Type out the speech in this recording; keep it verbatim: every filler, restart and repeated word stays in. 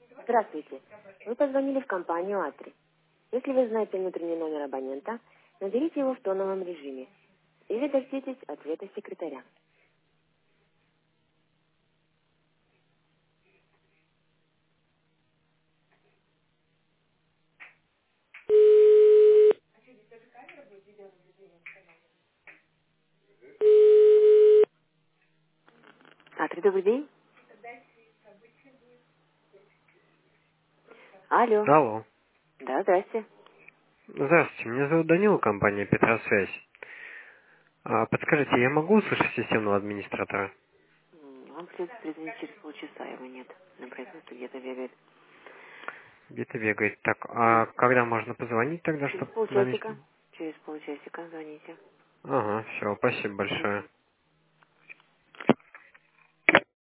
Здравствуйте. Вы позвонили в компанию Атри. Если вы знаете внутренний номер абонента, наберите его в тоновом режиме или дождитесь ответа секретаря. Атри, добрый день. Алло. Алло. Да, здрасте. Здравствуйте, меня зовут Данила, компания Петросвязь. А, подскажите, я могу услышать системного администратора? М, Вам придется перезвонить через полчаса, его нет. На производстве где-то бегает. Где-то бегает. Так, а М, когда можно позвонить тогда, Через чтобы на месте? полчасика. Через полчасика звоните. Ага, все, спасибо большое. Мгм.